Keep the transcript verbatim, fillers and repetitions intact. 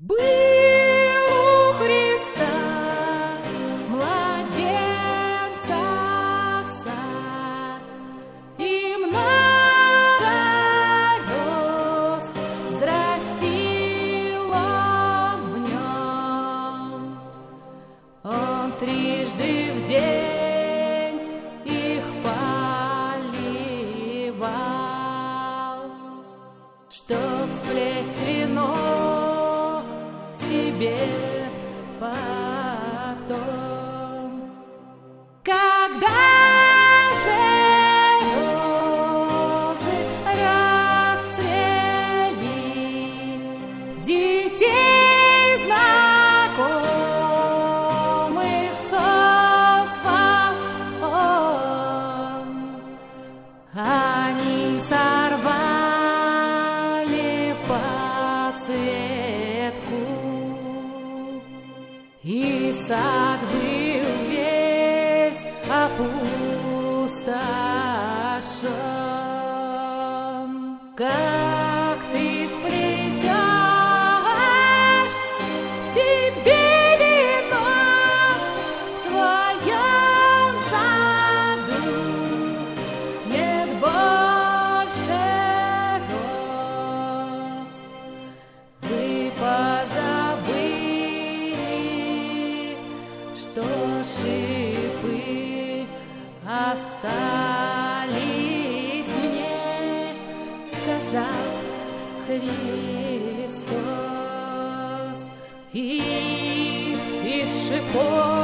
Был у Христа младенца сад, и много рос, взрастил он в нем. Он трижды в день их поливал, чтоб сплесть венок себе потом. Когда же розы расцвели, детей знакомых созвал он, они сорвали подсветку, и сад был весь опустошен. Как ты сплетешь себе венок в твоем саду, нет больше роз. Вы позабыли, что шипы остались мне, сказал Христос, и из шипов